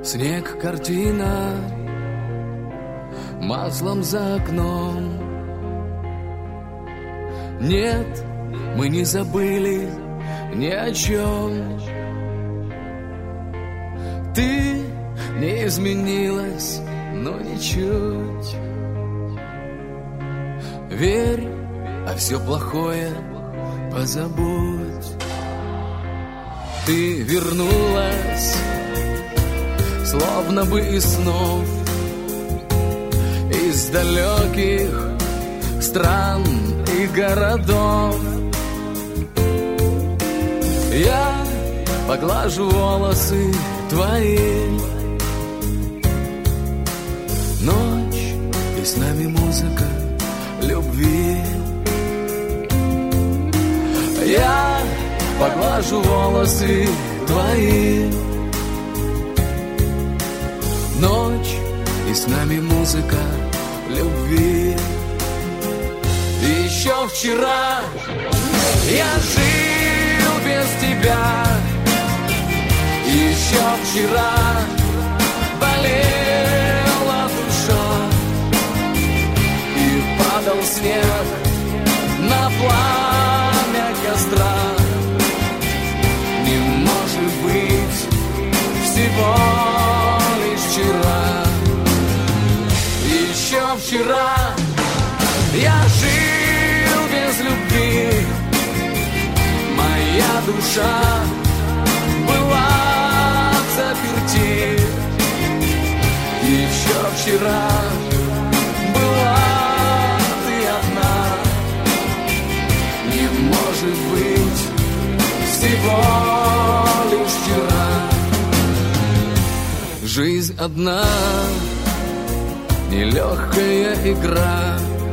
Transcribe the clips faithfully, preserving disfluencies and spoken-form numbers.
Снег, картина, маслом за окном. Нет, мы не забыли ни о чем. Ты не изменилась, но ничуть. Верь, а все плохое позабудь. Ты вернулась, словно бы из снов, из далеких стран и городов. Я поглажу волосы твои. Ночь, и с нами музыка любви. Я поглажу волосы твои. Ночь, и с нами музыка любви. Еще вчера я жил без тебя. Еще вчера болела душа, и падал снег на пламя костра. Не может быть всего лишь вчера. Еще вчера я жил без любви. Моя душа была в заперти. Еще вчера была ты одна. Не может быть всего лишь вчера. Жизнь одна, нелегкая игра.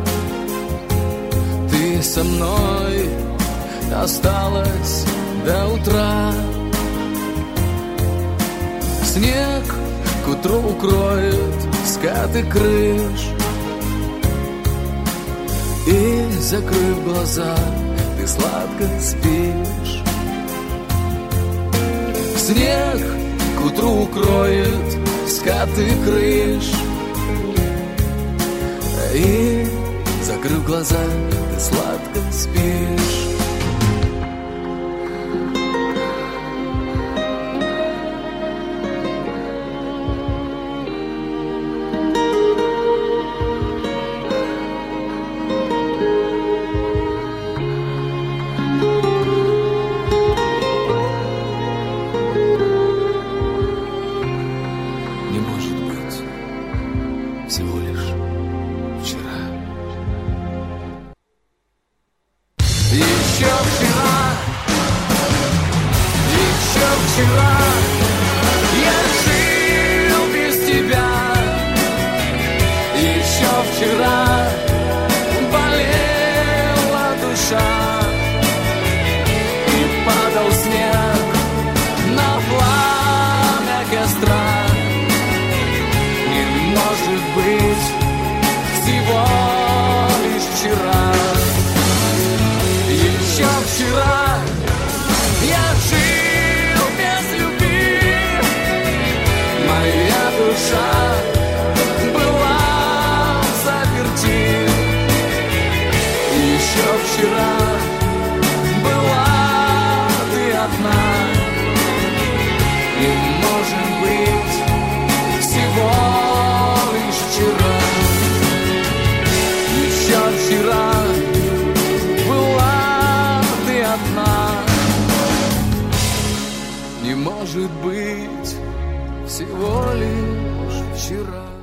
Ты со мной осталась до утра. Снег к утру укроет скаты крыш, и, закрыв глаза, ты сладко спишь. Снег к утру укроет скаты крыш, и, закрыв глаза, ты сладко спишь. Не может быть всего лишь вчера. Еще вчера, еще вчера я жил без тебя. Еще вчера болела душа, и падал снег на пламя костра. Не может быть всего лишь вчера. Еще вчера я жил без любви. Моя душа была в заперти. Еще вчера была ты одна. Не может быть всего лишь вчера. Еще вчера была ты одна. Не может быть всего лишь вчера.